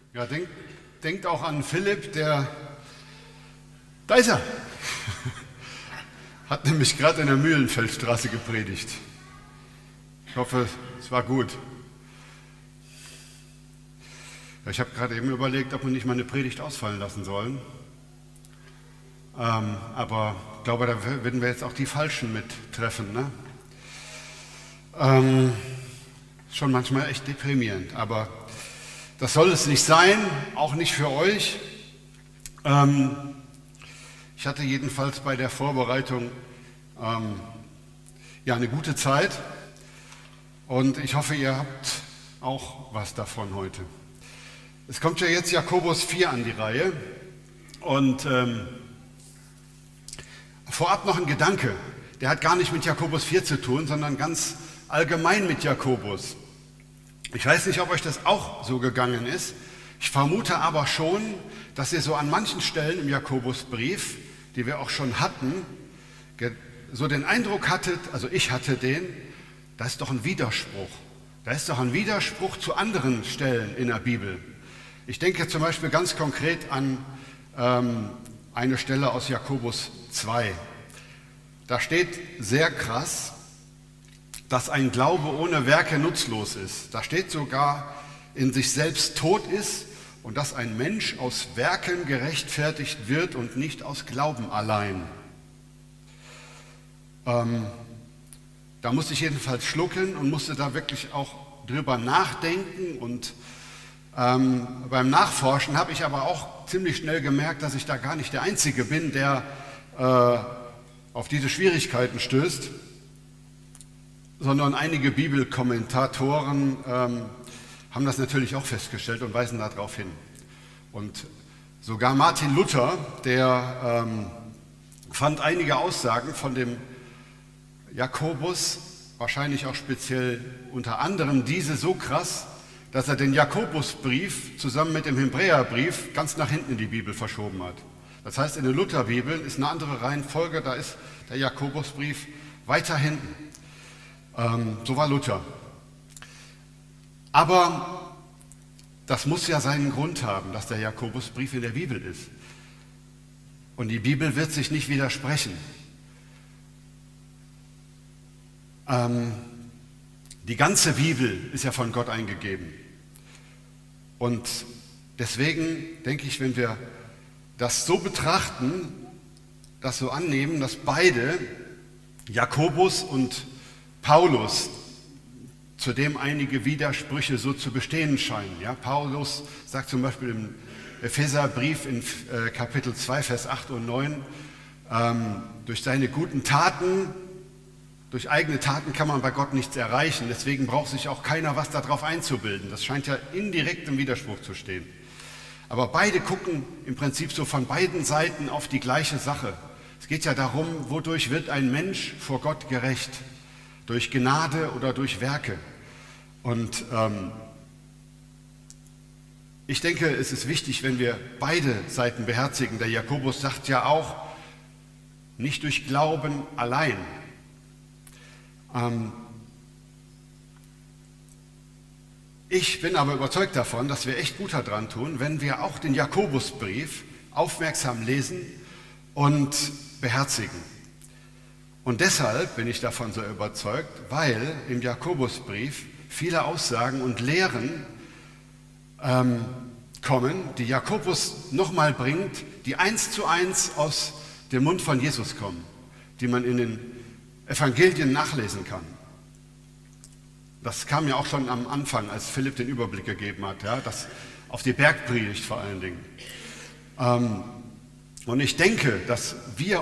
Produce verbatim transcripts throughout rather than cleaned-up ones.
Ja, denkt, denkt auch an Philipp, der, da ist er, hat nämlich gerade in der Mühlenfeldstraße gepredigt. Ich hoffe, es war gut. Ja, ich habe gerade eben überlegt, ob wir nicht meine Predigt ausfallen lassen sollen. Ähm, aber ich glaube, da werden wir jetzt auch die Falschen mittreffen. Ne? Ähm, schon manchmal echt deprimierend, aber das soll es nicht sein, auch nicht für euch. Ähm, ich hatte jedenfalls bei der Vorbereitung ähm, ja, eine gute Zeit und ich hoffe, ihr habt auch was davon heute. Es kommt ja jetzt Jakobus vier an die Reihe und ähm, vorab noch ein Gedanke, der hat gar nicht mit Jakobus vier zu tun, sondern ganz allgemein mit Jakobus. Ich weiß nicht, ob euch das auch so gegangen ist. Ich vermute aber schon, dass ihr so an manchen Stellen im Jakobusbrief, die wir auch schon hatten, so den Eindruck hattet, also ich hatte den, da ist doch ein Widerspruch. Da ist doch ein Widerspruch zu anderen Stellen in der Bibel. Ich denke zum Beispiel ganz konkret an ähm, eine Stelle aus Jakobus zwei. Da steht sehr krass, dass ein Glaube ohne Werke nutzlos ist. Da steht sogar, in sich selbst tot ist und dass ein Mensch aus Werken gerechtfertigt wird und nicht aus Glauben allein. Ähm, da musste ich jedenfalls schlucken und musste da wirklich auch drüber nachdenken. Und ähm, beim Nachforschen habe ich aber auch ziemlich schnell gemerkt, dass ich da gar nicht der Einzige bin, der äh, auf diese Schwierigkeiten stößt, sondern einige Bibelkommentatoren ähm, haben das natürlich auch festgestellt und weisen darauf hin. Und sogar Martin Luther, der ähm, fand einige Aussagen von dem Jakobus, wahrscheinlich auch speziell unter anderem diese, so krass, dass er den Jakobusbrief zusammen mit dem Hebräerbrief ganz nach hinten in die Bibel verschoben hat. Das heißt, in den Lutherbibeln ist eine andere Reihenfolge, da ist der Jakobusbrief weiter hinten. Ähm, so war Luther. Aber das muss ja seinen Grund haben, dass der Jakobusbrief in der Bibel ist. Und die Bibel wird sich nicht widersprechen. Ähm, die ganze Bibel ist ja von Gott eingegeben. Und deswegen denke ich, wenn wir das so betrachten, das so annehmen, dass beide, Jakobus und Paulus, zu dem einige Widersprüche so zu bestehen scheinen. Ja, Paulus sagt zum Beispiel im Epheserbrief in äh, Kapitel zwei, Vers acht und neun, ähm, durch seine guten Taten, durch eigene Taten kann man bei Gott nichts erreichen, deswegen braucht sich auch keiner was darauf einzubilden. Das scheint ja indirekt im Widerspruch zu stehen. Aber beide gucken im Prinzip so von beiden Seiten auf die gleiche Sache. Es geht ja darum, wodurch wird ein Mensch vor Gott gerecht? Durch Gnade oder durch Werke. Und ähm, ich denke, es ist wichtig, wenn wir beide Seiten beherzigen. Der Jakobus sagt ja auch, nicht durch Glauben allein. Ähm, ich bin aber überzeugt davon, dass wir echt gut daran tun, wenn wir auch den Jakobusbrief aufmerksam lesen und beherzigen. Und deshalb bin ich davon so überzeugt, weil im Jakobusbrief viele Aussagen und Lehren ähm, kommen, die Jakobus nochmal bringt, die eins zu eins aus dem Mund von Jesus kommen, die man in den Evangelien nachlesen kann. Das kam ja auch schon am Anfang, als Philipp den Überblick gegeben hat, ja, das auf die Bergpredigt vor allen Dingen. Ähm, und ich denke, dass wir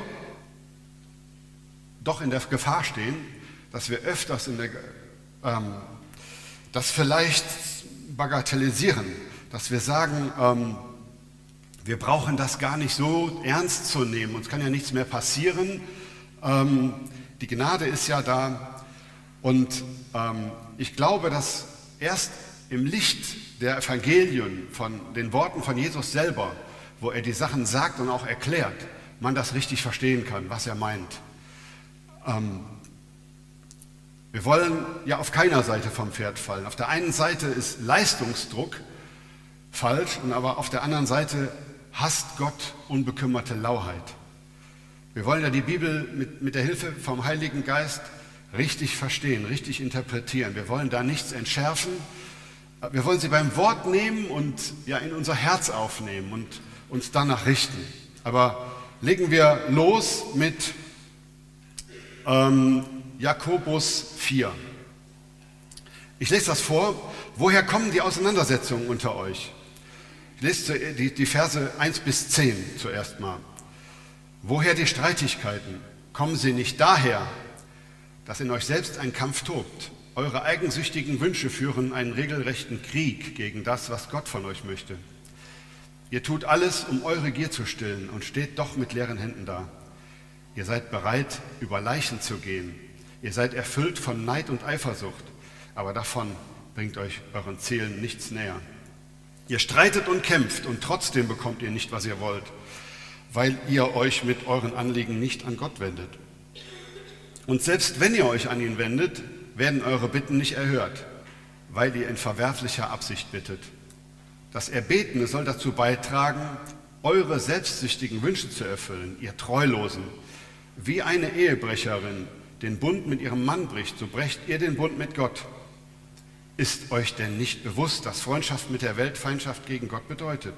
doch in der Gefahr stehen, dass wir öfters in der, ähm, das vielleicht bagatellisieren, dass wir sagen, ähm, wir brauchen das gar nicht so ernst zu nehmen, uns kann ja nichts mehr passieren, ähm, die Gnade ist ja da und ähm, ich glaube, dass erst im Licht der Evangelien von den Worten von Jesus selber, wo er die Sachen sagt und auch erklärt, man das richtig verstehen kann, was er meint. Ähm, wir wollen ja auf keiner Seite vom Pferd fallen. Auf der einen Seite ist Leistungsdruck falsch, und aber auf der anderen Seite hasst Gott unbekümmerte Lauheit. Wir wollen ja die Bibel mit, mit der Hilfe vom Heiligen Geist richtig verstehen, richtig interpretieren. Wir wollen da nichts entschärfen. Wir wollen sie beim Wort nehmen und ja, in unser Herz aufnehmen und uns danach richten. Aber legen wir los mit ähm, Jakobus vier. Ich lese das vor. Woher kommen die Auseinandersetzungen unter euch? Ich lese die, die Verse eins bis zehn zuerst mal. Woher die Streitigkeiten? Kommen sie nicht daher, dass in euch selbst ein Kampf tobt? Eure eigensüchtigen Wünsche führen einen regelrechten Krieg gegen das, was Gott von euch möchte. Ihr tut alles, um eure Gier zu stillen und steht doch mit leeren Händen da. Ihr seid bereit, über Leichen zu gehen. Ihr seid erfüllt von Neid und Eifersucht, aber davon bringt euch euren Zielen nichts näher. Ihr streitet und kämpft und trotzdem bekommt ihr nicht, was ihr wollt, weil ihr euch mit euren Anliegen nicht an Gott wendet. Und selbst wenn ihr euch an ihn wendet, werden eure Bitten nicht erhört, weil ihr in verwerflicher Absicht bittet. Das Erbetene soll dazu beitragen, eure selbstsüchtigen Wünsche zu erfüllen, ihr Treulosen. Wie eine Ehebrecherin den Bund mit ihrem Mann bricht, so brecht ihr den Bund mit Gott. Ist euch denn nicht bewusst, dass Freundschaft mit der Welt Feindschaft gegen Gott bedeutet?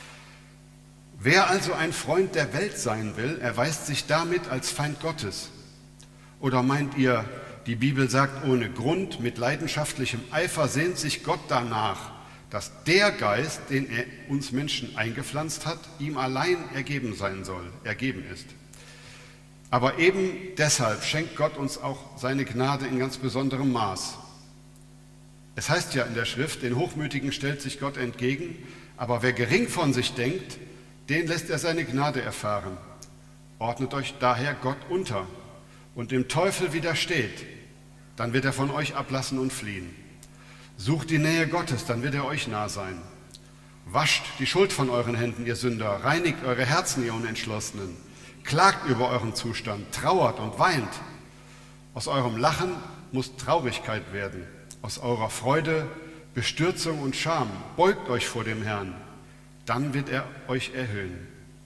Wer also ein Freund der Welt sein will, erweist sich damit als Feind Gottes. Oder meint ihr, die Bibel sagt ohne Grund, mit leidenschaftlichem Eifer sehnt sich Gott danach, dass der Geist, den er uns Menschen eingepflanzt hat, ihm allein ergeben sein soll, ergeben ist. Aber eben deshalb schenkt Gott uns auch seine Gnade in ganz besonderem Maß. Es heißt ja in der Schrift, den Hochmütigen stellt sich Gott entgegen, aber wer gering von sich denkt, den lässt er seine Gnade erfahren. Ordnet euch daher Gott unter und dem Teufel widersteht, dann wird er von euch ablassen und fliehen. Sucht die Nähe Gottes, dann wird er euch nah sein. Wascht die Schuld von euren Händen, ihr Sünder, reinigt eure Herzen, ihr Unentschlossenen. Klagt über euren Zustand, trauert und weint. Aus eurem Lachen muss Traurigkeit werden, aus eurer Freude Bestürzung und Scham. Beugt euch vor dem Herrn, dann wird er euch erhöhen.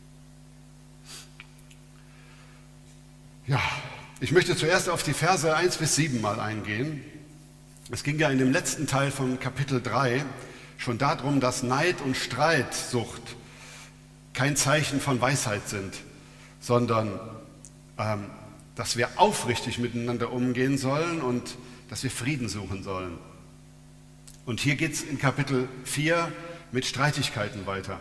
Ja, ich möchte zuerst auf die Verse eins bis sieben mal eingehen. Es ging ja in dem letzten Teil von Kapitel drei schon darum, dass Neid und Streitsucht kein Zeichen von Weisheit sind, sondern ähm, dass wir aufrichtig miteinander umgehen sollen und dass wir Frieden suchen sollen. Und hier geht es in Kapitel vier mit Streitigkeiten weiter.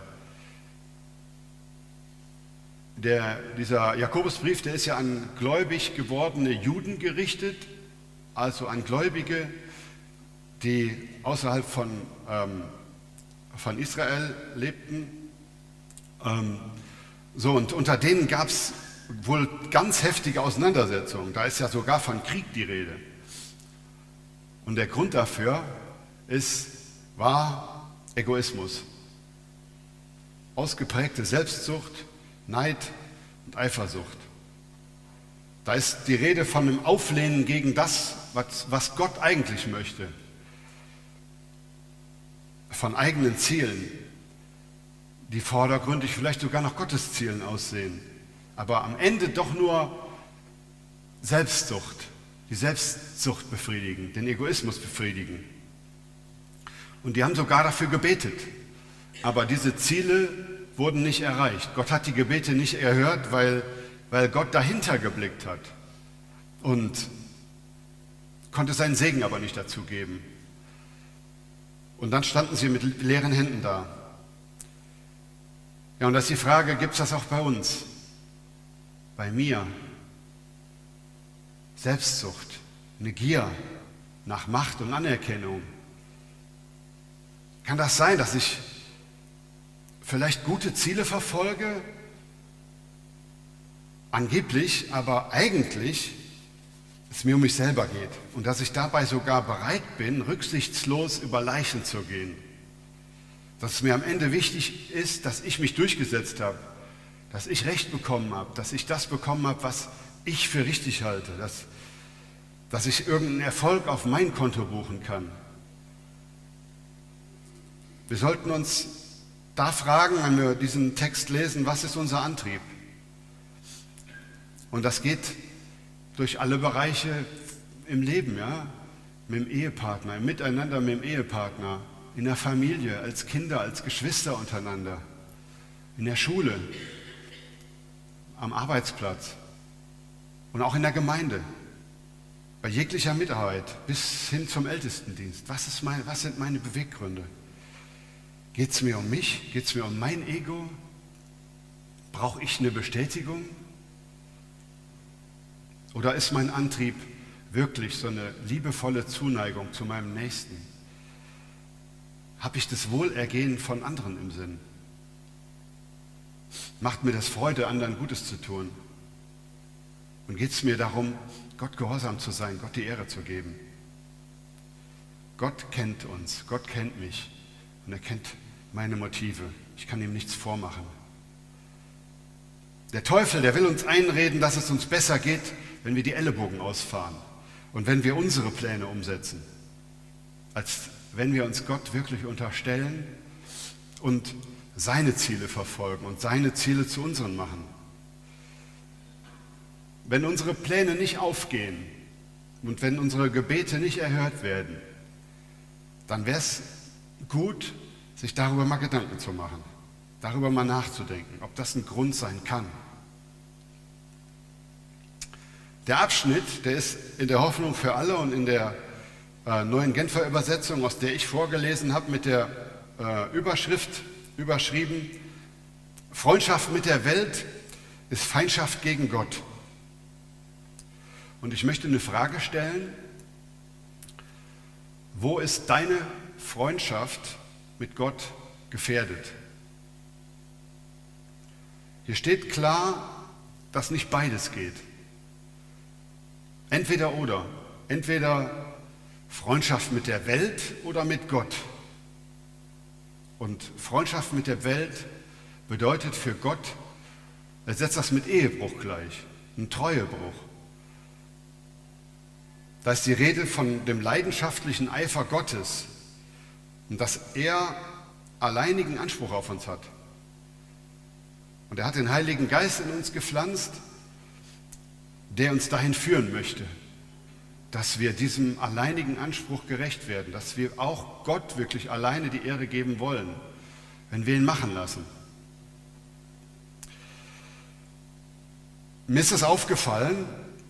Der, dieser Jakobusbrief, der ist ja an gläubig gewordene Juden gerichtet, also an Gläubige, die außerhalb von, ähm, von Israel lebten. Ähm, so, und unter denen gab es wohl ganz heftige Auseinandersetzungen. Da ist ja sogar von Krieg die Rede. Und der Grund dafür ist, war Egoismus. Ausgeprägte Selbstsucht, Neid und Eifersucht. Da ist die Rede von einem Auflehnen gegen das, was, was Gott eigentlich möchte. Von eigenen Zielen, die vordergründig vielleicht sogar nach Gottes Zielen aussehen. Aber am Ende doch nur Selbstsucht, die Selbstsucht befriedigen, den Egoismus befriedigen. Und die haben sogar dafür gebetet. Aber diese Ziele wurden nicht erreicht. Gott hat die Gebete nicht erhört, weil, weil Gott dahinter geblickt hat und konnte seinen Segen aber nicht dazu geben. Und dann standen sie mit leeren Händen da. Ja, und das ist die Frage, gibt es das auch bei uns? Bei mir? Selbstsucht, eine Gier nach Macht und Anerkennung. Kann das sein, dass ich vielleicht gute Ziele verfolge, angeblich, aber eigentlich es mir um mich selber geht und dass ich dabei sogar bereit bin, rücksichtslos über Leichen zu gehen. Dass es mir am Ende wichtig ist, dass ich mich durchgesetzt habe, dass ich Recht bekommen habe, dass ich das bekommen habe, was ich für richtig halte, dass, dass ich irgendeinen Erfolg auf mein Konto buchen kann. Wir sollten uns da fragen, wenn wir diesen Text lesen, was ist unser Antrieb? Und das geht durch alle Bereiche im Leben, ja, mit dem Ehepartner, im Miteinander mit dem Ehepartner, in der Familie, als Kinder, als Geschwister untereinander, in der Schule, am Arbeitsplatz und auch in der Gemeinde, bei jeglicher Mitarbeit bis hin zum Ältestendienst. Was ist mein, was sind meine Beweggründe? Geht es mir um mich? Geht es mir um mein Ego? Brauche ich eine Bestätigung? Oder ist mein Antrieb wirklich so eine liebevolle Zuneigung zu meinem Nächsten? Habe ich das Wohlergehen von anderen im Sinn? Macht mir das Freude, anderen Gutes zu tun? Und geht es mir darum, Gott gehorsam zu sein, Gott die Ehre zu geben? Gott kennt uns, Gott kennt mich und er kennt meine Motive. Ich kann ihm nichts vormachen. Der Teufel, der will uns einreden, dass es uns besser geht, wenn wir die Ellenbogen ausfahren und wenn wir unsere Pläne umsetzen, als wenn wir uns Gott wirklich unterstellen und seine Ziele verfolgen und seine Ziele zu unseren machen. Wenn unsere Pläne nicht aufgehen und wenn unsere Gebete nicht erhört werden, dann wäre es gut, sich darüber mal Gedanken zu machen, darüber mal nachzudenken, ob das ein Grund sein kann. Der Abschnitt, der ist in der Hoffnung für alle und in der äh, neuen Genfer Übersetzung, aus der ich vorgelesen habe, mit der äh, Überschrift überschrieben: Freundschaft mit der Welt ist Feindschaft gegen Gott. Und ich möchte eine Frage stellen: Wo ist deine Freundschaft mit Gott gefährdet? Hier steht klar, dass nicht beides geht. Entweder oder. Entweder Freundschaft mit der Welt oder mit Gott. Und Freundschaft mit der Welt bedeutet für Gott, er setzt das mit Ehebruch gleich, ein Treuebruch. Da ist die Rede von dem leidenschaftlichen Eifer Gottes und dass er alleinigen Anspruch auf uns hat. Und er hat den Heiligen Geist in uns gepflanzt, der uns dahin führen möchte, dass wir diesem alleinigen Anspruch gerecht werden, dass wir auch Gott wirklich alleine die Ehre geben wollen, wenn wir ihn machen lassen. Mir ist es aufgefallen,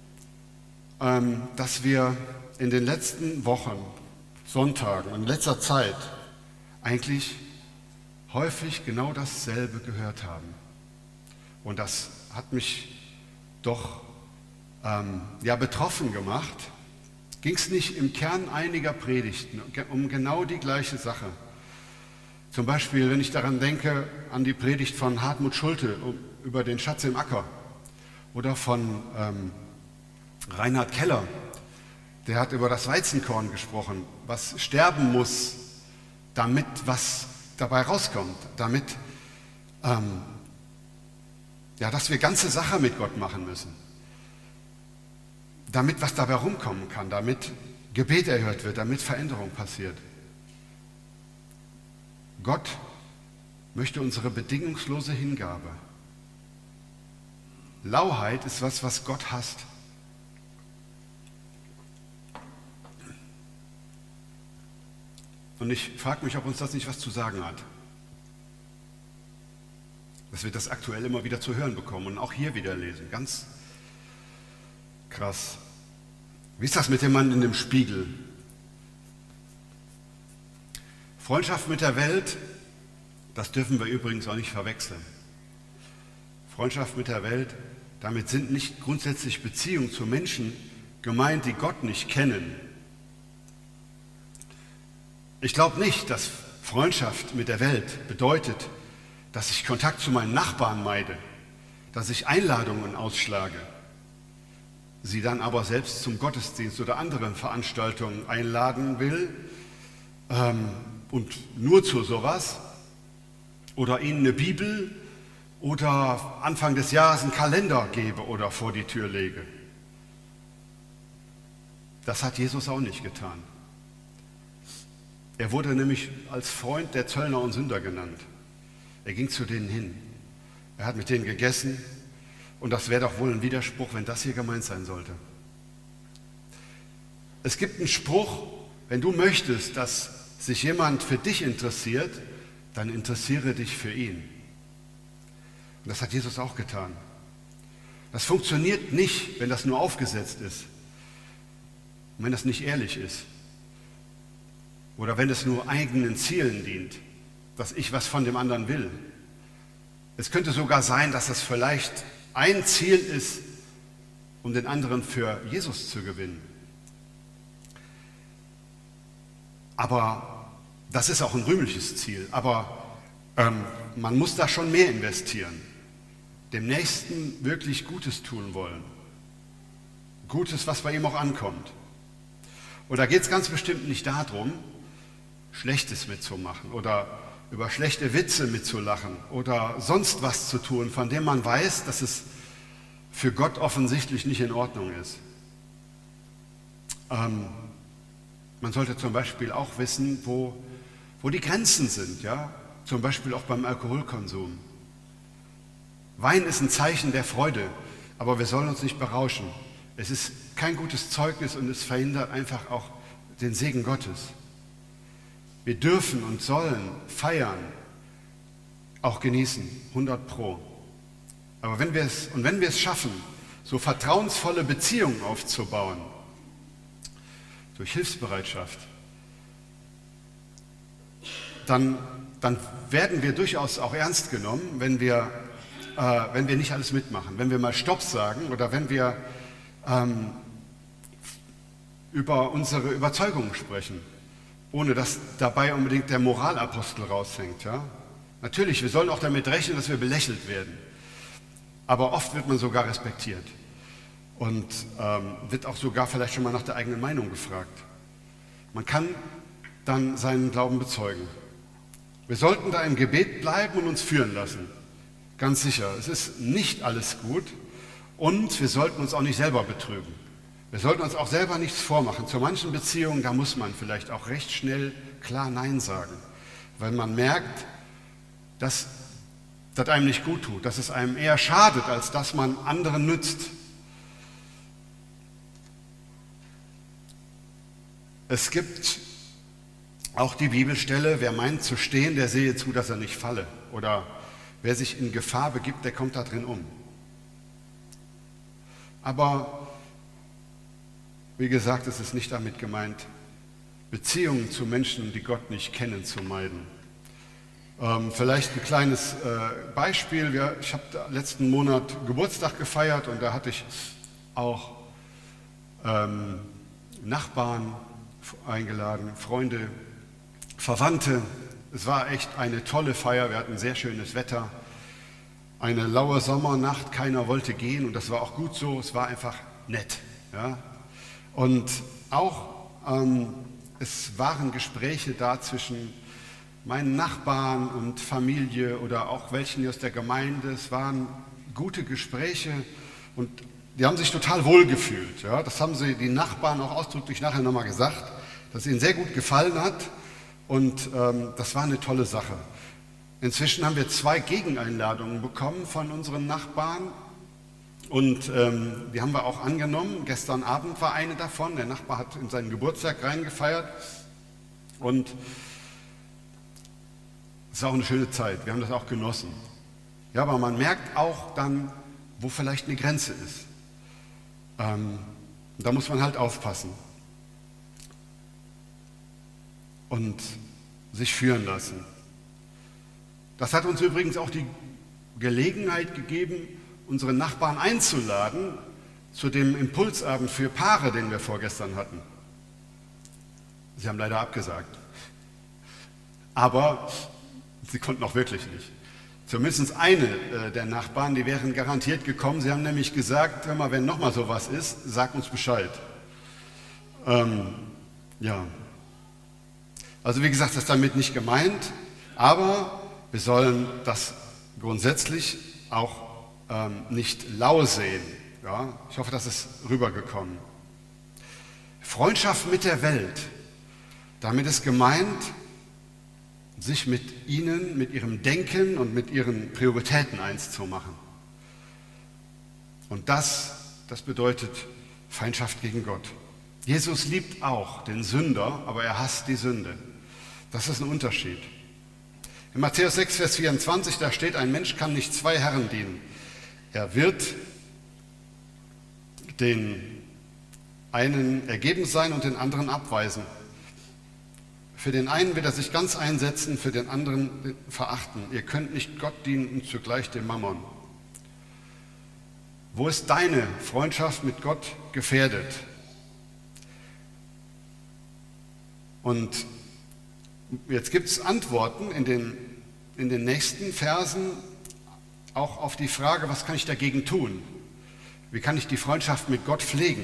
dass wir in den letzten Wochen, Sonntagen, in letzter Zeit eigentlich häufig genau dasselbe gehört haben. Und das hat mich doch ähm, ja, betroffen gemacht. Ging es nicht im Kern einiger Predigten um genau die gleiche Sache. Zum Beispiel, wenn ich daran denke, an die Predigt von Hartmut Schulte über den Schatz im Acker oder von ähm, Reinhard Keller, der hat über das Weizenkorn gesprochen, was sterben muss, damit was dabei rauskommt, damit ähm, ja, dass wir ganze Sache mit Gott machen müssen, damit was dabei rumkommen kann, damit Gebet erhört wird, damit Veränderung passiert. Gott möchte unsere bedingungslose Hingabe. Lauheit ist was, was Gott hasst. Und ich frage mich, ob uns das nicht was zu sagen hat. Dass wir das aktuell immer wieder zu hören bekommen und auch hier wieder lesen. Ganz krass. Wie ist das mit dem Mann in dem Spiegel? Freundschaft mit der Welt, das dürfen wir übrigens auch nicht verwechseln. Freundschaft mit der Welt, damit sind nicht grundsätzlich Beziehungen zu Menschen gemeint, die Gott nicht kennen. Ich glaube nicht, dass Freundschaft mit der Welt bedeutet, dass ich Kontakt zu meinen Nachbarn meide, dass ich Einladungen ausschlage, sie dann aber selbst zum Gottesdienst oder anderen Veranstaltungen einladen will ähm, und nur zu sowas oder ihnen eine Bibel oder Anfang des Jahres einen Kalender gebe oder vor die Tür lege. Das hat Jesus auch nicht getan. Er wurde nämlich als Freund der Zöllner und Sünder genannt. Er ging zu denen hin. Er hat mit denen gegessen. Und das wäre doch wohl ein Widerspruch, wenn das hier gemeint sein sollte. Es gibt einen Spruch, wenn du möchtest, dass sich jemand für dich interessiert, dann interessiere dich für ihn. Und das hat Jesus auch getan. Das funktioniert nicht, wenn das nur aufgesetzt ist. Und wenn das nicht ehrlich ist. Oder wenn es nur eigenen Zielen dient, dass ich was von dem anderen will. Es könnte sogar sein, dass das vielleicht ein Ziel ist, um den anderen für Jesus zu gewinnen. Aber das ist auch ein rühmliches Ziel. Aber ähm, man muss da schon mehr investieren. Dem Nächsten wirklich Gutes tun wollen. Gutes, was bei ihm auch ankommt. Und da geht es ganz bestimmt nicht darum, Schlechtes mitzumachen oder über schlechte Witze mitzulachen oder sonst was zu tun, von dem man weiß, dass es für Gott offensichtlich nicht in Ordnung ist. Ähm, man sollte zum Beispiel auch wissen, wo, wo die Grenzen sind, ja? Zum Beispiel auch beim Alkoholkonsum. Wein ist ein Zeichen der Freude, aber wir sollen uns nicht berauschen. Es ist kein gutes Zeugnis und es verhindert einfach auch den Segen Gottes. Wir dürfen und sollen feiern, auch genießen, hundert Pro. Aber wenn wir es, und wenn wir es schaffen, so vertrauensvolle Beziehungen aufzubauen, durch Hilfsbereitschaft, dann, dann werden wir durchaus auch ernst genommen, wenn wir, äh, wenn wir nicht alles mitmachen, wenn wir mal Stopp sagen oder wenn wir ähm, über unsere Überzeugungen sprechen, ohne dass dabei unbedingt der Moralapostel raushängt. Ja? Natürlich, wir sollen auch damit rechnen, dass wir belächelt werden. Aber oft wird man sogar respektiert und ähm, wird auch sogar vielleicht schon mal nach der eigenen Meinung gefragt. Man kann dann seinen Glauben bezeugen. Wir sollten da im Gebet bleiben und uns führen lassen. Ganz sicher, es ist nicht alles gut und wir sollten uns auch nicht selber betrügen. Wir sollten uns auch selber nichts vormachen. Zu manchen Beziehungen, da muss man vielleicht auch recht schnell klar Nein sagen, weil man merkt, dass das einem nicht gut tut, dass es einem eher schadet, als dass man anderen nützt. Es gibt auch die Bibelstelle, wer meint zu stehen, der sehe zu, dass er nicht falle. Oder wer sich in Gefahr begibt, der kommt da drin um. Aber wie gesagt, es ist nicht damit gemeint, Beziehungen zu Menschen, die Gott nicht kennen, zu meiden. Ähm, vielleicht ein kleines äh, Beispiel. Ja, ich habe letzten Monat Geburtstag gefeiert und da hatte ich auch ähm, Nachbarn eingeladen, Freunde, Verwandte. Es war echt eine tolle Feier. Wir hatten sehr schönes Wetter. Eine laue Sommernacht, keiner wollte gehen und das war auch gut so. Es war einfach nett. Ja? Und auch ähm, es waren Gespräche da zwischen meinen Nachbarn und Familie oder auch welchen aus der Gemeinde. Es waren gute Gespräche und die haben sich total wohl gefühlt. Ja? Das haben sie die Nachbarn auch ausdrücklich nachher nochmal gesagt, dass es ihnen sehr gut gefallen hat und ähm, das war eine tolle Sache. Inzwischen haben wir zwei Gegeneinladungen bekommen von unseren Nachbarn und ähm, die haben wir auch angenommen. Gestern Abend war eine davon, der Nachbar hat in seinen Geburtstag reingefeiert und es war auch eine schöne Zeit, wir haben das auch genossen. Ja, aber man merkt auch dann, wo vielleicht eine Grenze ist. Ähm, da muss man halt aufpassen und sich führen lassen. Das hat uns übrigens auch die Gelegenheit gegeben, unsere Nachbarn einzuladen zu dem Impulsabend für Paare, den wir vorgestern hatten. Sie haben leider abgesagt. Aber sie konnten auch wirklich nicht. Zumindest eine äh, der Nachbarn, die wären garantiert gekommen. Sie haben nämlich gesagt, hör mal, wenn nochmal sowas ist, sag uns Bescheid. Ähm, ja. Also wie gesagt, das ist damit nicht gemeint, aber wir sollen das grundsätzlich auch ähm, nicht lau sehen. Ja? Ich hoffe, das ist rübergekommen. Freundschaft mit der Welt. Damit ist gemeint, sich mit ihnen, mit ihrem Denken und mit ihren Prioritäten eins zu machen. Und das, das bedeutet Feindschaft gegen Gott. Jesus liebt auch den Sünder, aber er hasst die Sünde. Das ist ein Unterschied. In Matthäus sechs, Vers vierundzwanzig, da steht, ein Mensch kann nicht zwei Herren dienen. Er wird den einen ergeben sein und den anderen abweisen. Für den einen wird er sich ganz einsetzen, für den anderen verachten. Ihr könnt nicht Gott dienen und zugleich dem Mammon. Wo ist deine Freundschaft mit Gott gefährdet? Und jetzt gibt es Antworten in den, in den nächsten Versen auch auf die Frage, was kann ich dagegen tun? Wie kann ich die Freundschaft mit Gott pflegen?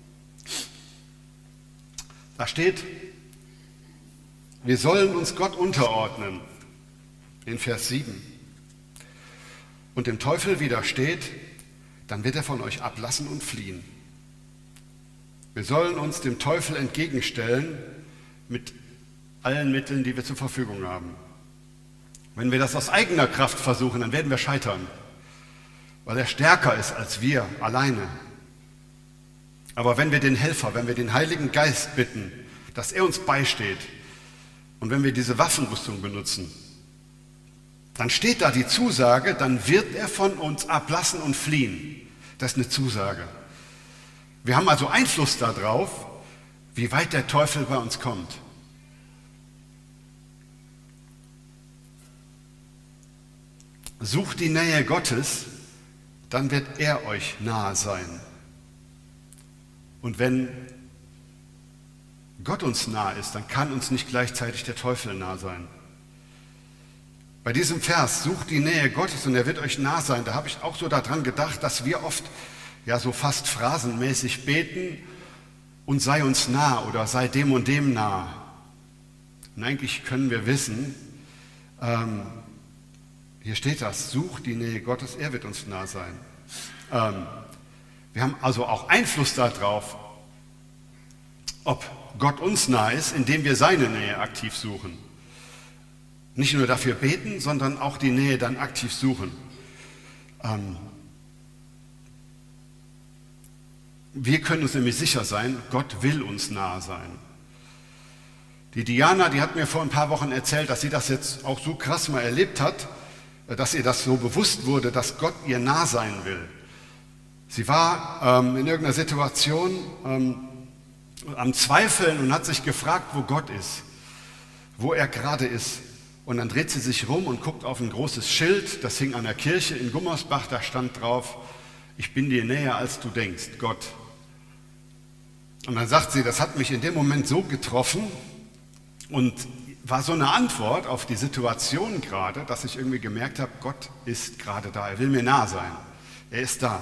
Da steht, wir sollen uns Gott unterordnen, in Vers sieben. Und dem Teufel widersteht, dann wird er von euch ablassen und fliehen. Wir sollen uns dem Teufel entgegenstellen mit allen Mitteln, die wir zur Verfügung haben. Wenn wir das aus eigener Kraft versuchen, dann werden wir scheitern, weil er stärker ist als wir alleine. Aber wenn wir den Helfer, wenn wir den Heiligen Geist bitten, dass er uns beisteht und wenn wir diese Waffenrüstung benutzen, dann steht da die Zusage, dann wird er von uns ablassen und fliehen. Das ist eine Zusage. Wir haben also Einfluss darauf, wie weit der Teufel bei uns kommt. Sucht die Nähe Gottes, dann wird er euch nahe sein. Und wenn Gott uns nahe ist, dann kann uns nicht gleichzeitig der Teufel nahe sein. Bei diesem Vers, sucht die Nähe Gottes und er wird euch nah sein, da habe ich auch so daran gedacht, dass wir oft ja so fast phrasenmäßig beten und sei uns nah oder sei dem und dem nah. Und eigentlich können wir wissen, ähm, hier steht das, sucht die Nähe Gottes, er wird uns nah sein. Ähm, wir haben also auch Einfluss darauf, ob Gott uns nah ist, indem wir seine Nähe aktiv suchen. Nicht nur dafür beten, sondern auch die Nähe dann aktiv suchen. Ähm, wir können uns nämlich sicher sein, Gott will uns nahe sein. Die Diana, die hat mir vor ein paar Wochen erzählt, dass sie das jetzt auch so krass mal erlebt hat, dass ihr das so bewusst wurde, dass Gott ihr nah sein will. Sie war ähm, in irgendeiner Situation ähm, am Zweifeln und hat sich gefragt, wo Gott ist, wo er gerade ist. Und dann dreht sie sich rum und guckt auf ein großes Schild, das hing an der Kirche in Gummersbach, da stand drauf, ich bin dir näher als du denkst, Gott. Und dann sagt sie, das hat mich in dem Moment so getroffen und war so eine Antwort auf die Situation gerade, dass ich irgendwie gemerkt habe, Gott ist gerade da, er will mir nah sein, er ist da.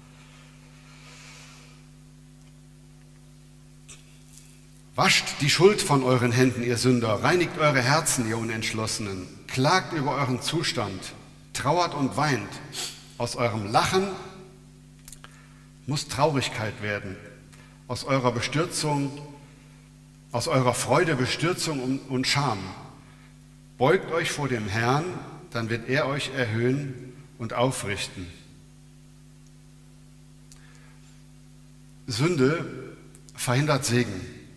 Wascht die Schuld von euren Händen, ihr Sünder, reinigt eure Herzen, ihr Unentschlossenen, klagt über euren Zustand, trauert und weint. Aus eurem Lachen muss Traurigkeit werden, aus eurer Bestürzung, aus eurer Freude Bestürzung und Scham. Beugt euch vor dem Herrn, dann wird er euch erhöhen und aufrichten. Sünde verhindert Segen.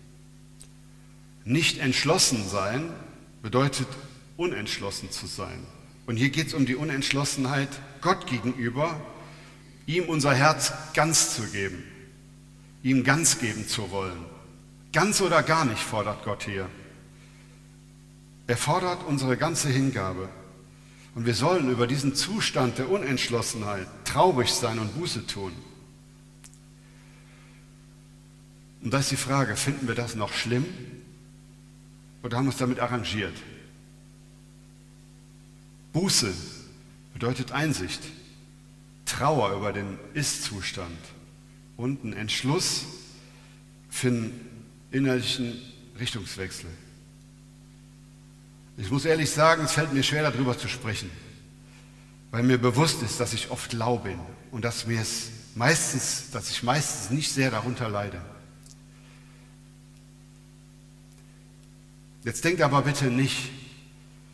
Nicht entschlossen sein bedeutet unentschlossen zu sein. Und hier geht es um die Unentschlossenheit Gott gegenüber, ihm unser Herz ganz zu geben, ihm ganz geben zu wollen. Ganz oder gar nicht fordert Gott hier. Er fordert unsere ganze Hingabe. Und wir sollen über diesen Zustand der Unentschlossenheit traurig sein und Buße tun. Und da ist die Frage, finden wir das noch schlimm? Oder haben wir uns damit arrangiert? Buße bedeutet Einsicht, Trauer über den Ist-Zustand und ein Entschluss für einen innerlichen Richtungswechsel. Ich muss ehrlich sagen, es fällt mir schwer, darüber zu sprechen, weil mir bewusst ist, dass ich oft lau bin und dass mir es meistens, dass ich meistens nicht sehr darunter leide. Jetzt denkt aber bitte nicht,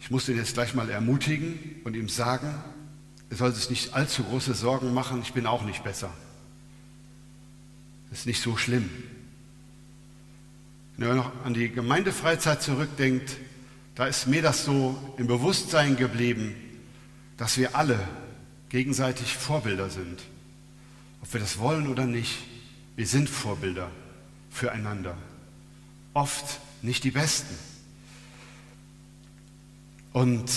Ich muss ihn jetzt gleich mal ermutigen und ihm sagen, er soll sich nicht allzu große Sorgen machen, ich bin auch nicht besser. Das ist nicht so schlimm. Wenn er noch an die Gemeindefreizeit zurückdenkt, da ist mir das so im Bewusstsein geblieben, dass wir alle gegenseitig Vorbilder sind. Ob wir das wollen oder nicht, wir sind Vorbilder füreinander. Oft nicht die Besten. Und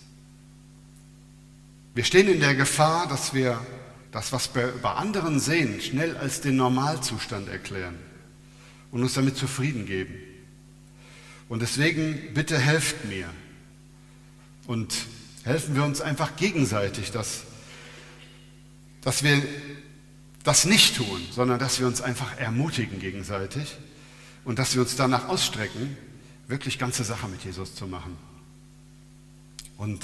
wir stehen in der Gefahr, dass wir das, was wir bei anderen sehen, schnell als den Normalzustand erklären und uns damit zufrieden geben. Und deswegen, bitte helft mir und helfen wir uns einfach gegenseitig, dass, dass wir das nicht tun, sondern dass wir uns einfach ermutigen gegenseitig und dass wir uns danach ausstrecken, wirklich ganze Sache mit Jesus zu machen. Und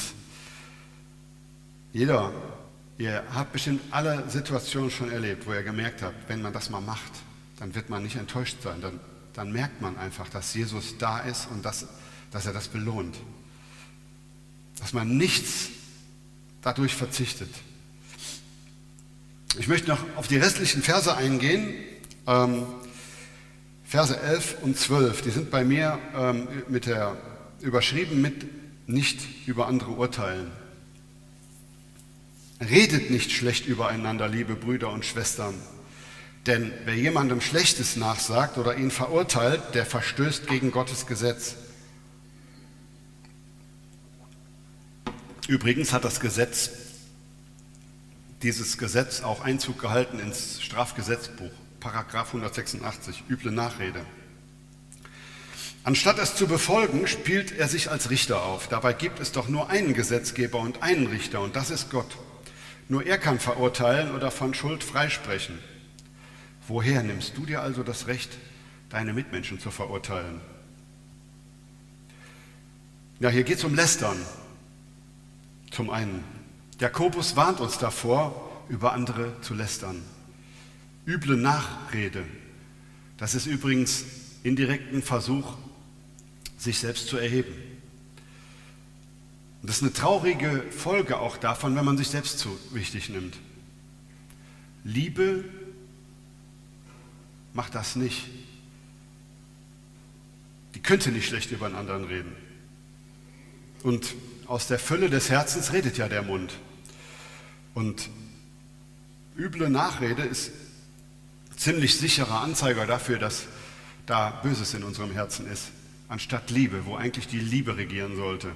jeder, ihr habt bestimmt alle Situationen schon erlebt, wo ihr gemerkt habt, wenn man das mal macht, dann wird man nicht enttäuscht sein. Dann, dann merkt man einfach, dass Jesus da ist und dass, dass er das belohnt. Dass man nichts dadurch verzichtet. Ich möchte noch auf die restlichen Verse eingehen. Ähm, Verse elf und zwölf, die sind bei mir ähm, mit der überschrieben mit nicht über andere urteilen. Redet nicht schlecht übereinander, liebe Brüder und Schwestern, denn wer jemandem Schlechtes nachsagt oder ihn verurteilt, der verstößt gegen Gottes Gesetz. Übrigens hat das Gesetz, dieses Gesetz auch Einzug gehalten ins Strafgesetzbuch, Paragraph hundertsechsundachtzig, üble Nachrede. Anstatt es zu befolgen, spielt er sich als Richter auf. Dabei gibt es doch nur einen Gesetzgeber und einen Richter, und das ist Gott. Nur er kann verurteilen oder von Schuld freisprechen. Woher nimmst du dir also das Recht, deine Mitmenschen zu verurteilen? Ja, hier geht es um Lästern. Zum einen. Jakobus warnt uns davor, über andere zu lästern. Üble Nachrede. Das ist übrigens indirekt ein Versuch, sich selbst zu erheben. Und das ist eine traurige Folge auch davon, wenn man sich selbst zu wichtig nimmt. Liebe macht das nicht. Die könnte nicht schlecht über einen anderen reden. Und aus der Fülle des Herzens redet ja der Mund. Und üble Nachrede ist ein ziemlich sicherer Anzeiger dafür, dass da Böses in unserem Herzen ist, anstatt Liebe, wo eigentlich die Liebe regieren sollte.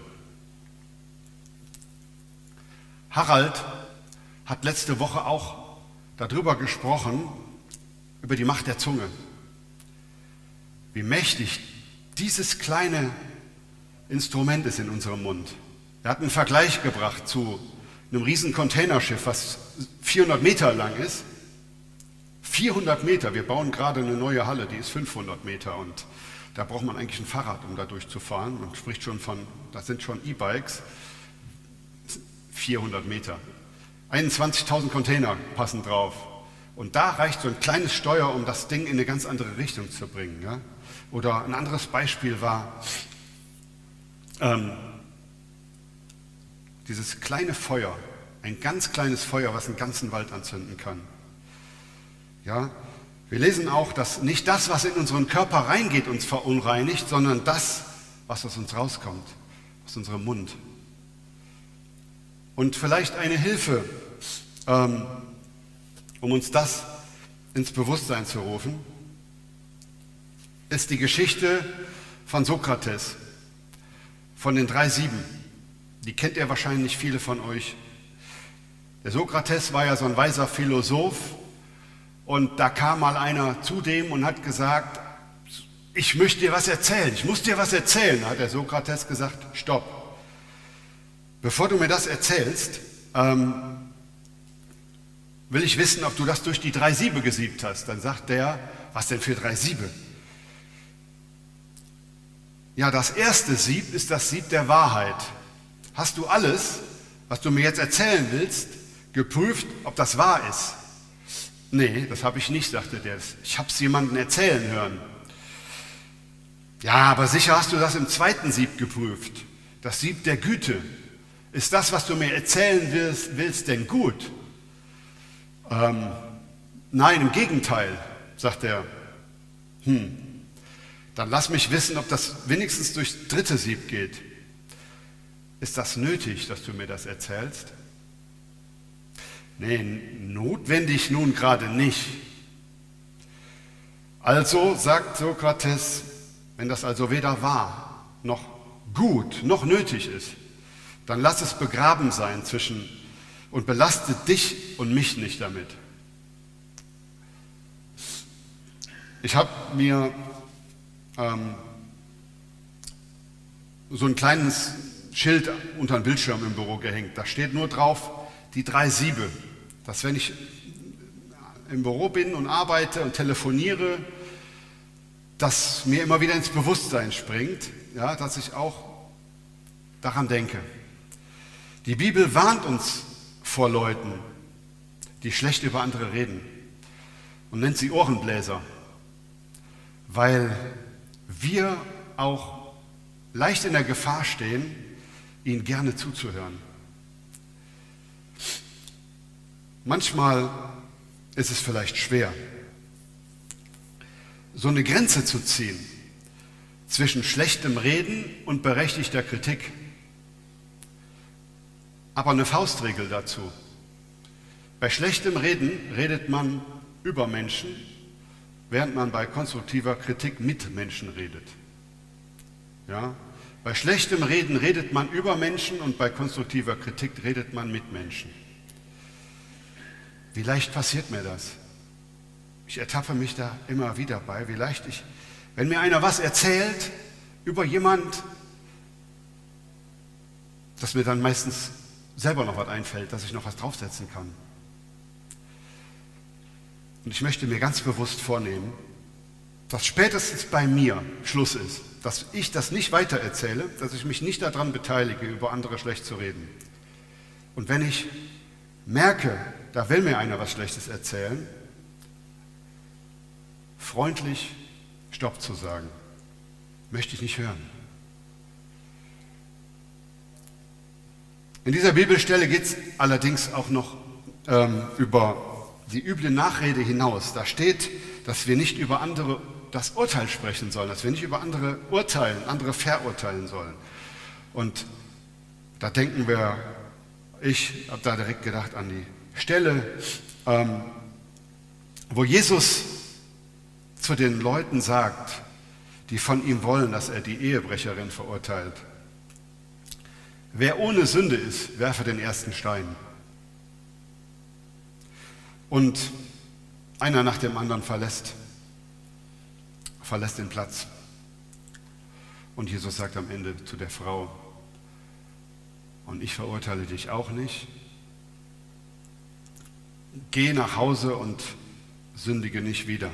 Harald hat letzte Woche auch darüber gesprochen, über die Macht der Zunge. Wie mächtig dieses kleine Instrument ist in unserem Mund. Er hat einen Vergleich gebracht zu einem riesen Containerschiff, was vierhundert Meter lang ist. vierhundert Meter, wir bauen gerade eine neue Halle, die ist fünfhundert Meter und da braucht man eigentlich ein Fahrrad, um da durchzufahren. Man spricht schon von, das sind schon E-Bikes, vierhundert Meter. einundzwanzigtausend Container passen drauf. Und da reicht so ein kleines Steuer, um das Ding in eine ganz andere Richtung zu bringen. Ja? Oder ein anderes Beispiel war ähm, dieses kleine Feuer, ein ganz kleines Feuer, was einen ganzen Wald anzünden kann. Ja? Wir lesen auch, dass nicht das, was in unseren Körper reingeht, uns verunreinigt, sondern das, was aus uns rauskommt, aus unserem Mund. Und vielleicht eine Hilfe, ähm, um uns das ins Bewusstsein zu rufen, ist die Geschichte von Sokrates, von den drei Sieben. Die kennt ihr wahrscheinlich viele von euch. Der Sokrates war ja so ein weiser Philosoph und da kam mal einer zu dem und hat gesagt, ich möchte dir was erzählen, ich muss dir was erzählen. Da hat der Sokrates gesagt, stopp. Bevor du mir das erzählst, ähm, will ich wissen, ob du das durch die drei Siebe gesiebt hast. Dann sagt der, was denn für drei Siebe? Ja, das erste Sieb ist das Sieb der Wahrheit. Hast du alles, was du mir jetzt erzählen willst, geprüft, ob das wahr ist? Nee, das habe ich nicht, sagte der. Ich habe es jemandem erzählen hören. Ja, aber sicher hast du das im zweiten Sieb geprüft. das Sieb der Güte. Ist das, was du mir erzählen willst, willst denn gut? Ähm, nein, im Gegenteil, sagt er. Hm, dann lass mich wissen, ob das wenigstens durchs dritte Sieb geht. Ist das nötig, dass du mir das erzählst? Nee, notwendig nun gerade nicht. Also, sagt Sokrates, wenn das also weder wahr noch gut noch nötig ist, dann lass es begraben sein zwischen und belaste dich und mich nicht damit. Ich habe mir ähm, so ein kleines Schild unter den Bildschirm im Büro gehängt. Da steht nur drauf, die drei Siebe. Dass wenn ich im Büro bin und arbeite und telefoniere, dass mir immer wieder ins Bewusstsein springt, ja, dass ich auch daran denke. Die Bibel warnt uns vor Leuten, die schlecht über andere reden und nennt sie Ohrenbläser, weil wir auch leicht in der Gefahr stehen, ihnen gerne zuzuhören. Manchmal ist es vielleicht schwer, so eine Grenze zu ziehen zwischen schlechtem Reden und berechtigter Kritik. Aber eine Faustregel dazu. Bei schlechtem Reden redet man über Menschen, während man bei konstruktiver Kritik mit Menschen redet. Ja? Bei schlechtem Reden redet man über Menschen und bei konstruktiver Kritik redet man mit Menschen. Wie leicht passiert mir das? Ich ertappe mich da immer wieder bei, wie leicht ich, wenn mir einer was erzählt über jemand, dass mir dann meistens selber noch was einfällt, dass ich noch was draufsetzen kann. Und ich möchte mir ganz bewusst vornehmen, dass spätestens bei mir Schluss ist, dass ich das nicht weitererzähle, dass ich mich nicht daran beteilige, über andere schlecht zu reden. Und wenn ich merke, da will mir einer was Schlechtes erzählen, freundlich Stopp zu sagen, möchte ich nicht hören. In dieser Bibelstelle geht es allerdings auch noch ähm, über die üble Nachrede hinaus. Da steht, dass wir nicht über andere das Urteil sprechen sollen, dass wir nicht über andere urteilen, andere verurteilen sollen. Und da denken wir, ich habe da direkt gedacht an die Stelle, ähm, wo Jesus zu den Leuten sagt, die von ihm wollen, dass er die Ehebrecherin verurteilt. Wer ohne Sünde ist, werfe den ersten Stein. Und einer nach dem anderen verlässt, verlässt den Platz. Und Jesus sagt am Ende zu der Frau, und ich verurteile dich auch nicht. Geh nach Hause und sündige nicht wieder.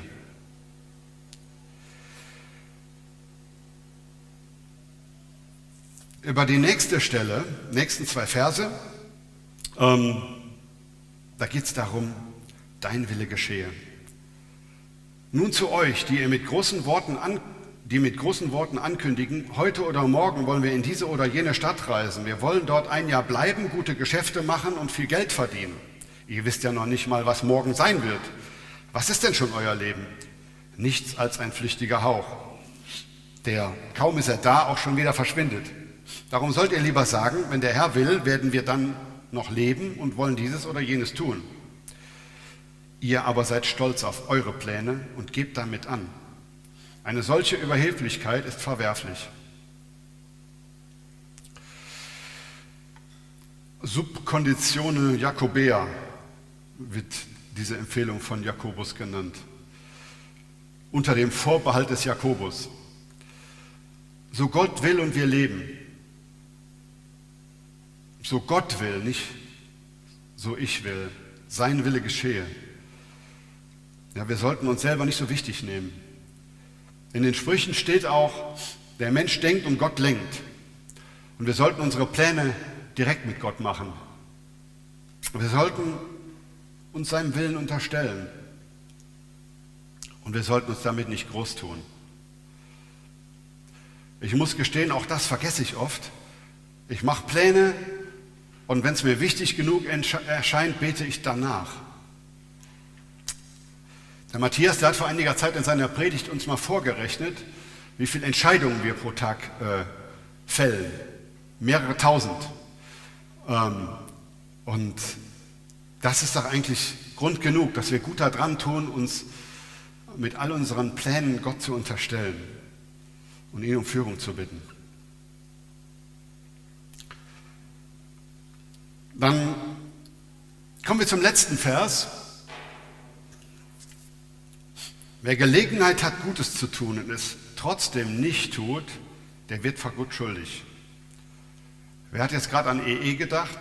Über die nächste Stelle, nächsten zwei Verse, ähm, da geht es darum, dein Wille geschehe. Nun zu euch, die ihr mit großen Worten an, die mit großen Worten ankündigen, heute oder morgen wollen wir in diese oder jene Stadt reisen. Wir wollen dort ein Jahr bleiben, gute Geschäfte machen und viel Geld verdienen. Ihr wisst ja noch nicht mal, was morgen sein wird. Was ist denn schon euer Leben? Nichts als ein flüchtiger Hauch, der, kaum ist er da, auch schon wieder verschwindet. Darum sollt ihr lieber sagen, wenn der Herr will, werden wir dann noch leben und wollen dieses oder jenes tun. Ihr aber seid stolz auf eure Pläne und gebt damit an. Eine solche Überheblichkeit ist verwerflich. Subconditione Jacobea wird diese Empfehlung von Jakobus genannt. Unter dem Vorbehalt des Jakobus. So Gott will und wir leben. So Gott will, nicht so ich will. Sein Wille geschehe. Ja, wir sollten uns selber nicht so wichtig nehmen. In den Sprüchen steht auch, der Mensch denkt und Gott lenkt. Und wir sollten unsere Pläne direkt mit Gott machen. Wir sollten uns seinem Willen unterstellen. Und wir sollten uns damit nicht groß tun. Ich muss gestehen, auch das vergesse ich oft, Ich mache Pläne und wenn es mir wichtig genug erscheint, bete ich danach. Der Matthias, der hat vor einiger Zeit in seiner Predigt uns mal vorgerechnet, wie viele Entscheidungen wir pro Tag äh, fällen. Mehrere tausend. Ähm, und das ist doch eigentlich Grund genug, dass wir gut daran tun, uns mit all unseren Plänen Gott zu unterstellen und ihn um Führung zu bitten. Dann kommen wir zum letzten Vers. Wer Gelegenheit hat, Gutes zu tun und es trotzdem nicht tut, der wird vor Gott schuldig. Wer hat jetzt gerade an E E gedacht?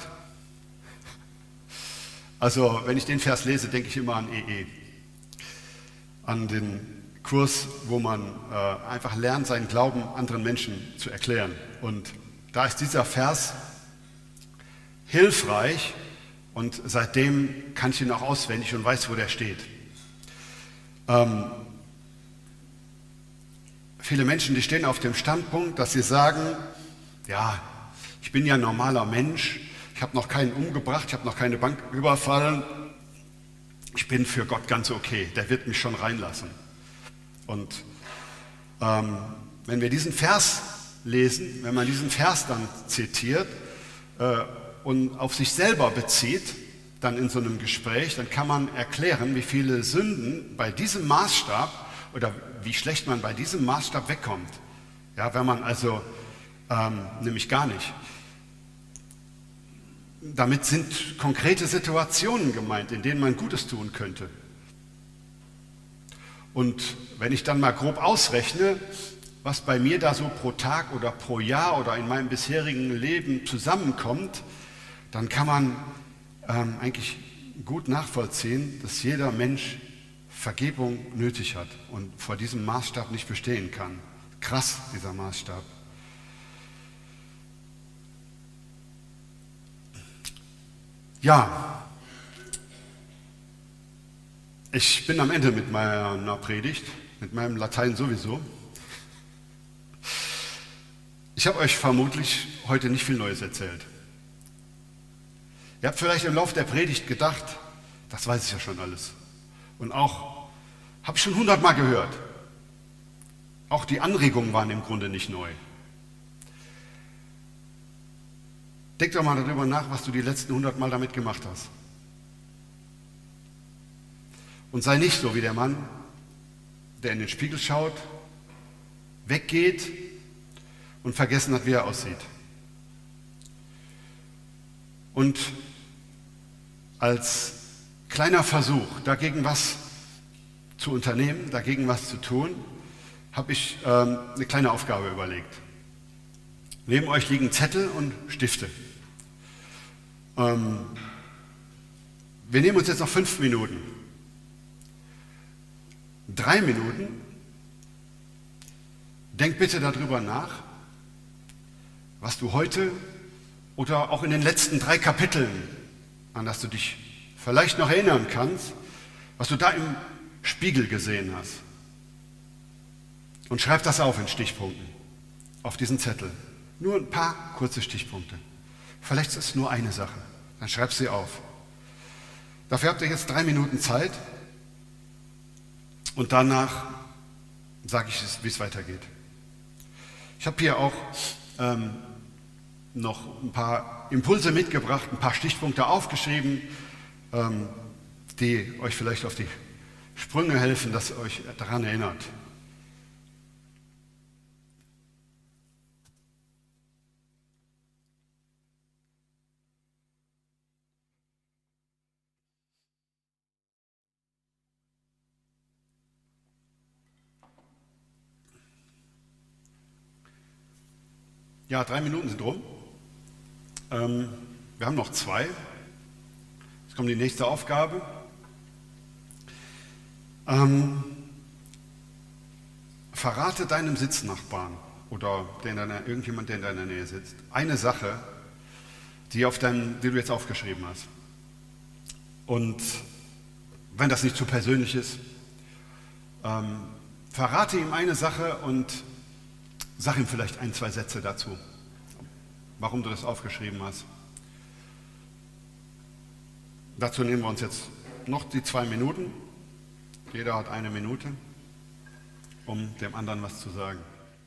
Also, wenn ich den Vers lese, denke ich immer an E E. An den Kurs, wo man äh, einfach lernt, seinen Glauben anderen Menschen zu erklären. Und da ist dieser Vers hilfreich und seitdem kann ich ihn auch auswendig und weiß, wo der steht. Ähm, viele Menschen, die stehen auf dem Standpunkt, dass sie sagen, ja, ich bin ja ein normaler Mensch, ich habe noch keinen umgebracht, ich habe noch keine Bank überfallen, ich bin für Gott ganz okay, der wird mich schon reinlassen. Und ähm, wenn wir diesen Vers lesen, wenn man diesen Vers dann zitiert äh, und auf sich selber bezieht, dann in so einem Gespräch, dann kann man erklären, wie viele Sünden bei diesem Maßstab oder wie schlecht man bei diesem Maßstab wegkommt. Ja, wenn man also, ähm, nämlich gar nicht. Damit sind konkrete Situationen gemeint, in denen man Gutes tun könnte. Und wenn ich dann mal grob ausrechne, was bei mir da so pro Tag oder pro Jahr oder in meinem bisherigen Leben zusammenkommt, dann kann man ähm, eigentlich gut nachvollziehen, dass jeder Mensch Vergebung nötig hat und vor diesem Maßstab nicht bestehen kann. Krass, dieser Maßstab. Ja, ich bin am Ende mit meiner Predigt, mit meinem Latein sowieso. Ich habe euch vermutlich heute nicht viel Neues erzählt. Ihr habt vielleicht im Laufe der Predigt gedacht, das weiß ich ja schon alles. Und auch, habe ich schon hundertmal gehört. Auch die Anregungen waren im Grunde nicht neu. Denk doch mal darüber nach, was du die letzten hundert Mal damit gemacht hast. Und sei nicht so wie der Mann, der in den Spiegel schaut, weggeht und vergessen hat, wie er aussieht. Und als kleiner Versuch, dagegen was zu unternehmen, dagegen was zu tun, habe ich ähm, eine kleine Aufgabe überlegt. Neben euch liegen Zettel und Stifte. Ähm, wir nehmen uns jetzt noch fünf Minuten. Drei Minuten. Denk bitte darüber nach, was du heute oder auch in den letzten drei Kapiteln, an das du dich vielleicht noch erinnern kannst, was du da im Spiegel gesehen hast. Und schreib das auf in Stichpunkten, auf diesen Zettel. Nur ein paar kurze Stichpunkte. Vielleicht ist es nur eine Sache, dann schreib sie auf. Dafür habt ihr jetzt drei Minuten Zeit und danach sage ich es, wie es weitergeht. Ich habe hier auch ähm, noch ein paar Impulse mitgebracht, ein paar Stichpunkte aufgeschrieben, ähm, die euch vielleicht auf die Sprünge helfen, dass ihr euch daran erinnert. Ja, drei Minuten sind rum. Ähm, wir haben noch zwei. Jetzt kommt die nächste Aufgabe. Ähm, verrate deinem Sitznachbarn oder der in deiner, irgendjemand, der in deiner Nähe sitzt, eine Sache, die, auf deinem, die du jetzt aufgeschrieben hast. Und wenn das nicht zu persönlich ist, ähm, verrate ihm eine Sache und sag ihm vielleicht ein, zwei Sätze dazu. warum du das aufgeschrieben hast. Dazu nehmen wir uns jetzt noch die zwei Minuten. Jeder hat eine Minute, um dem anderen was zu sagen.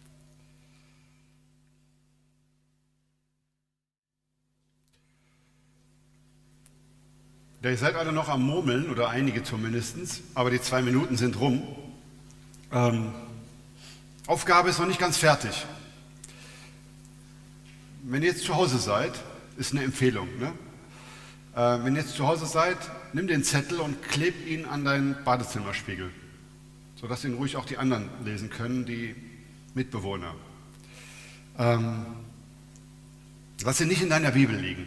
Ja, ihr seid alle noch am Murmeln, oder einige zumindest, aber die zwei Minuten sind rum. Ähm, Aufgabe ist noch nicht ganz fertig. Wenn ihr jetzt zu Hause seid, ist eine Empfehlung, ne? Äh, wenn ihr jetzt zu Hause seid, nimm den Zettel und kleb ihn an deinen Badezimmerspiegel, sodass ihn ruhig auch die anderen lesen können, die Mitbewohner. Ähm, lass ihn nicht in deiner Bibel liegen.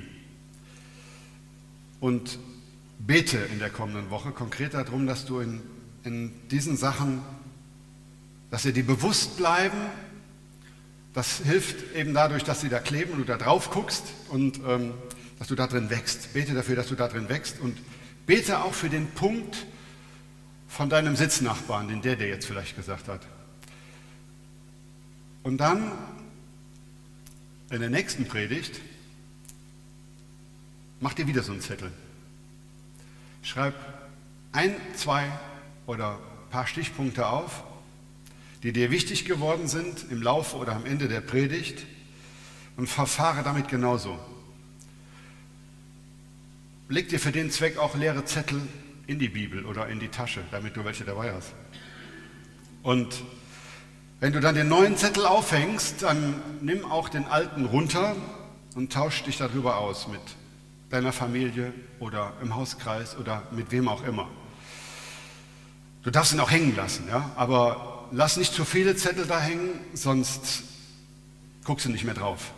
Und bete in der kommenden Woche konkret darum, dass du in, in diesen Sachen, dass dir die bewusst bleiben. Das hilft eben dadurch, dass sie da kleben und du da drauf guckst und ähm, dass du da drin wächst. Bete dafür, dass du da drin wächst und bete auch für den Punkt von deinem Sitznachbarn, den der dir jetzt vielleicht gesagt hat. Und dann in der nächsten Predigt mach dir wieder so einen Zettel. Schreib ein, zwei oder ein paar Stichpunkte auf, die dir wichtig geworden sind im Laufe oder am Ende der Predigt und verfahre damit genauso. Leg dir für den Zweck auch leere Zettel in die Bibel oder in die Tasche, damit du welche dabei hast. Und wenn du dann den neuen Zettel aufhängst, dann nimm auch den alten runter und tausch dich darüber aus mit deiner Familie oder im Hauskreis oder mit wem auch immer. Du darfst ihn auch hängen lassen, ja? Aber lass nicht zu viele Zettel da hängen, sonst guckst du nicht mehr drauf.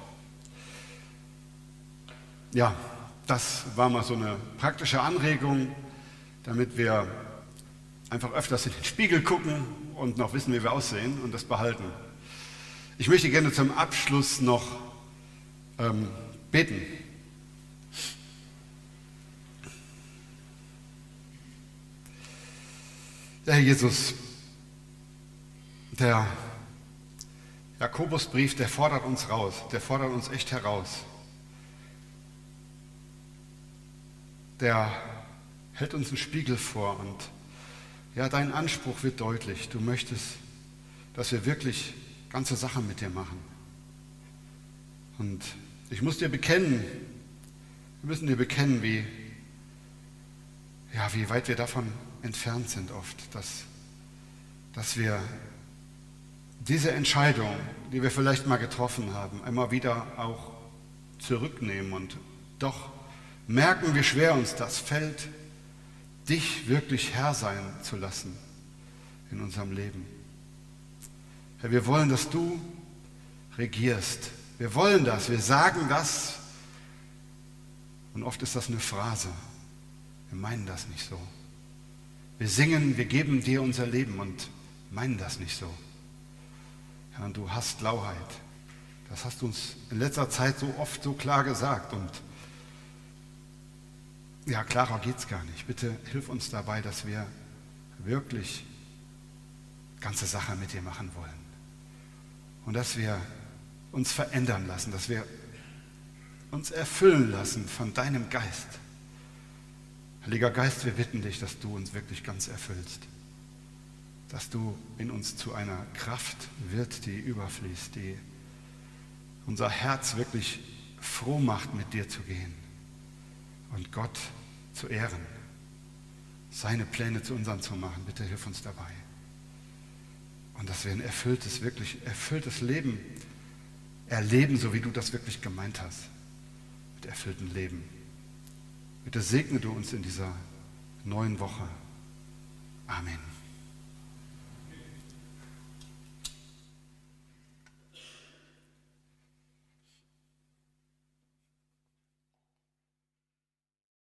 Ja, das war mal so eine praktische Anregung, damit wir einfach öfters in den Spiegel gucken und noch wissen, wie wir aussehen und das behalten. Ich möchte gerne zum Abschluss noch ähm, beten. Der Herr Jesus, der Jakobusbrief, der fordert uns raus, der fordert uns echt heraus. Der hält uns einen Spiegel vor und ja, dein Anspruch wird deutlich. Du möchtest, dass wir wirklich ganze Sachen mit dir machen. Und ich muss dir bekennen, wir müssen dir bekennen, wie, ja, wie weit wir davon entfernt sind oft, dass, dass wir diese Entscheidung, die wir vielleicht mal getroffen haben, immer wieder auch zurücknehmen und doch merken, wie schwer uns das fällt, dich wirklich Herr sein zu lassen in unserem Leben. Herr, wir wollen, dass du regierst. Wir wollen das, wir sagen das und oft ist das eine Phrase. Wir meinen das nicht so. Wir singen, wir geben dir unser Leben und meinen das nicht so. Herr, und du hast Lauheit. Das hast du uns in letzter Zeit so oft so klar gesagt und ja, klarer geht's gar nicht. Bitte hilf uns dabei, dass wir wirklich ganze Sache mit dir machen wollen. Und dass wir uns verändern lassen, dass wir uns erfüllen lassen von deinem Geist. Heiliger Geist, wir bitten dich, dass du uns wirklich ganz erfüllst. Dass du in uns zu einer Kraft wird, die überfließt, die unser Herz wirklich froh macht, mit dir zu gehen. Und Gott zu ehren, seine Pläne zu unseren zu machen. Bitte hilf uns dabei. Und dass wir ein erfülltes, wirklich erfülltes Leben erleben, so wie du das wirklich gemeint hast, mit erfülltem Leben. Bitte segne du uns in dieser neuen Woche. Amen.